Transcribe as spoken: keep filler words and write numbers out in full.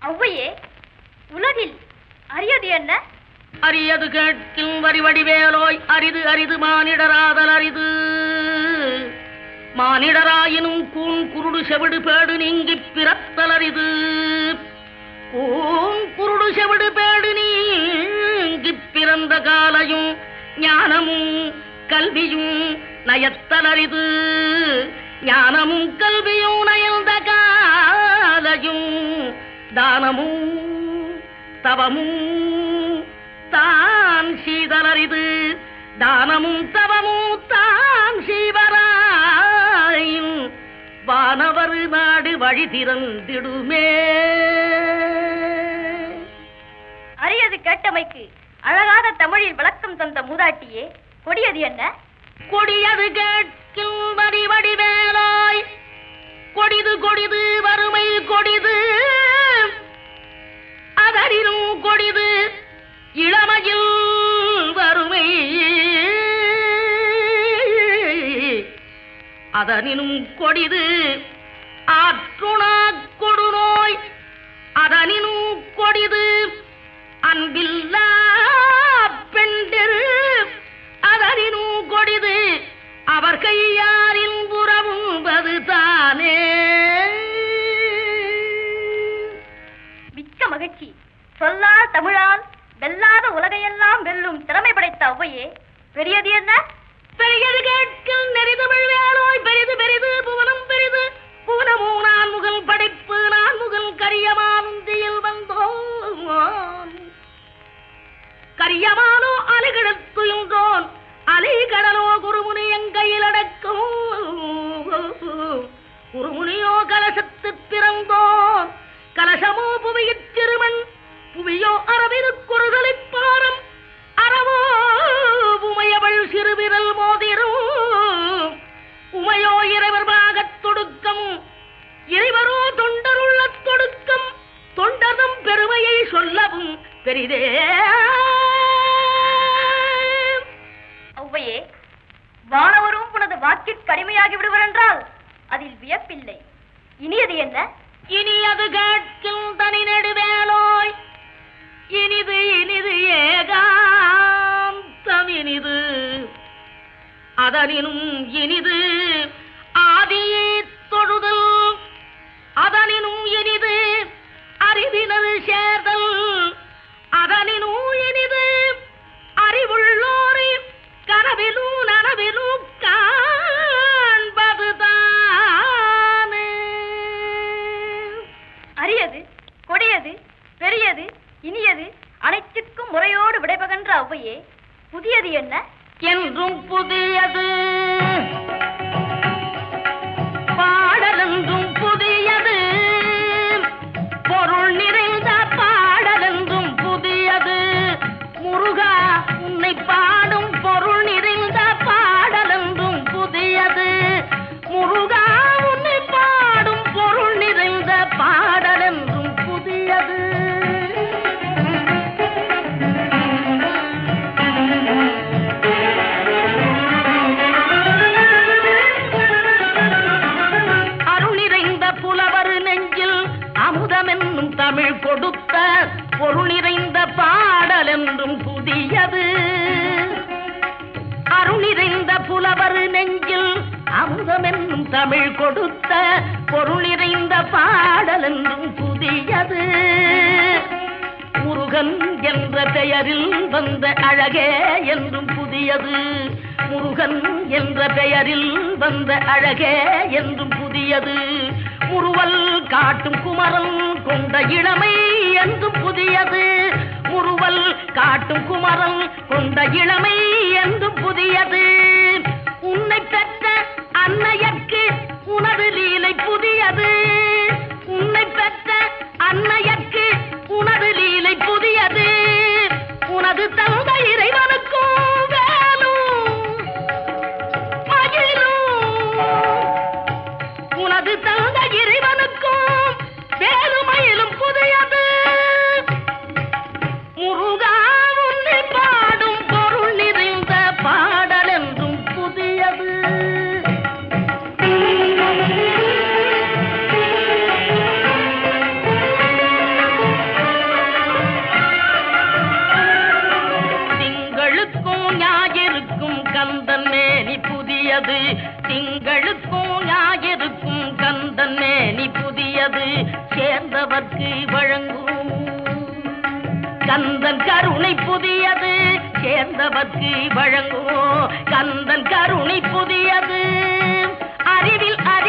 ஔவையே, உலகில் அரியது என்ன? அரியது கேட்கும் வரிவடிவேலோய், அரிது அரிது மானிடராதல் அரிது. மானிடராயினும் கூன் குருடு செவிடு பேடு நீங்கி பிறத்தல் அரிது. கூன் குருடு செவிடு பேடு நீங்கி பிறந்த காலையும் ஞானமும் கல்வியும் நயத்தல் அரிது. ஞானமும் கல்வியும் நயந்த காலையும் தானமும் தவமும் தான் சீதலரிது. தானமும் தவமும் தான் சீவராயின் வானவர் நாடு வழி திறந்திடுமே. அரியது கேட்டமைக்கு அழகான தமிழில் விளக்கம் தந்த மூதாட்டியே, கொடியது என்ன? கொடியது கேட்கும் வரி வடிவேலாய், கொடிது கொடிது வறுமை கொடிது. அதனினும் கொடிது இளமையில் வறுமை. அதனினும் கொடிது ஆற்றுணா கொடுநோய். அதனினும் கொடிது அன்பில்லா பெண்டிரு. அதனினும் கொடிது அவர் கையாரின் புறவும்பது தானே. மிக்க மகிழ்ச்சி. சொல்லால் தமிழால் வெல்லாத உலகையெல்லாம் வெல்லும் திறமை படைத்த ஔவையே, பெரியது என்ன? பெரியது கேட்கும் நெறிதமிழ் வேலோய், பெரிது பெரிது புவனம் பெரிது. புவனமோ நான் முகல் படைப்பு, நான் முகல் கரியமானுந்தியில் வந்தோம். கரியமானோ அலைகிடத்துயின்றோன், அலைகடலோ குருமுனி எங்கையில் அடக்கும். குருமுனியோ கலசத்து பிறந்தோன், கலசமோ புவியிற் திருமண். புவியோ அரவிரு குறுதலைப் பாரம், அறவோ உமையவள் சிறுவிரல் மோதிரும். உமையோ இறைவர் பாகத் தொடுக்கம், இறைவரோ தொண்டருள்ள தொடுக்கம். தொண்டர்தம் பெருமையை சொல்லவும் பெரிதே. ஔவையே, வானவரும் உனது வாக்கிற்கு அடிமையாகி விடுவர் என்றால் அதில் வியப்பில்லை. இனியது என்ன? இனியது கேட்கும் தனி நெடுவேலோய், இனிது இனிது ஏகாந்தம் இனிது. அதனினும் இனிது ஆதியை தொழுதல். அதனினும் இனிது அறிவினது சேர்தல். அதனினும் இனிது அறிவுள்ளோரை கனவிலும் நனவிலும் காண்பதுதானே. அரியது, கொடியது, பெரியது, இனியது அனைத்திற்கும் முறையோடு விடைபகன்ற ஔவையே, புதியது என்ன? என்றும் புதியது பாடலென்றும் புதியது. பொருள் நிறைந்த பாடலென்றும் புதியது. முருகா உன்னை பாடும் பொருள் நிறைந்த பாடலென்றும் புதியது. முருகா உன்னை பாடும் பொருள் நிறைந்த பாடலென்றும் புதியது. அமுதமென்னும் தமிழ் கொடுத்த பொருள் நிறைந்த பாடல் என்றும் புதியது. அருள் நிறைந்த புலவர் நெஞ்சில் அமுதமென்னும் தமிழ் கொடுத்த பொருள் நிறைந்த பாடல் என்றும் புதியது. முருகன் என்ற பெயரில் வந்த அழகே என்றும் புதியது. முருகன் என்ற பெயரில் வந்த அழகே என்றும் புதியது. முறுவல் காட்டும் குமரன் கொண்ட இளமை என்றும் புதியது. முறுவல் காட்டும் குமரன் கொண்ட இளமை என்றும் புதியது. உன்னை பெற்ற அன்னையர்க்கு உனது லீலை புதியது. உன்னை பெற்ற அன்னையர்க்கு உனது லீலை புதியது. உனது தந்தை இறைவனுக்கும் வேலும் மகிழும். உனது தந்தை இறைவனுக்கும் வேலுமயிலும் புதியது. முருகா உன்னை பாடும் பொருள் நிறைந்த பாடல் என்றும் புதியது. சேர்ந்தவர்க்கு வழங்கும். கந்தன் கருணை புதியது சேர்ந்தவர்க்கு வழங்கும். கந்தன் கருணை புதியது அறிவில் அறி